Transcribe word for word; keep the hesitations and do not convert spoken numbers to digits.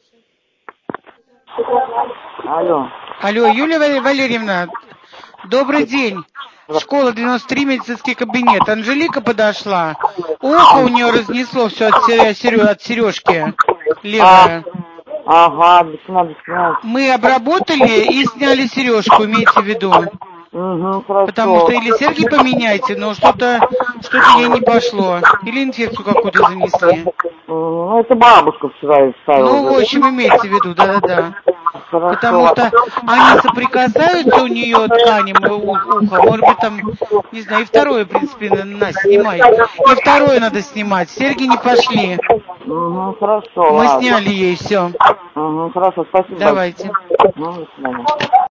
Алло. Алло, Юлия Валерьевна, добрый день. Школа девяносто три, медицинский кабинет. Анжелика подошла. Ухо у нее разнесло все от, серё- от сережки левое. А, ага, без надо снять. Мы обработали и сняли сережку, имейте в виду. Угу, хорошо. Потому что или серьги поменяйте, но что-то что-то ей не пошло. Или инфекцию какую-то занесли. Ну, это бабушка вчера ставила. Ну, в общем, имейте в виду, да-да-да. Хорошо. Потому что они соприкасаются у нее тканям и ухо. Может быть, там, не знаю, и второе, в принципе, надо снимать. И второе надо снимать. Серьги не пошли. Угу, хорошо, Мы ладно. сняли ей все. Угу, хорошо, спасибо. Давайте. Ну, до свидания.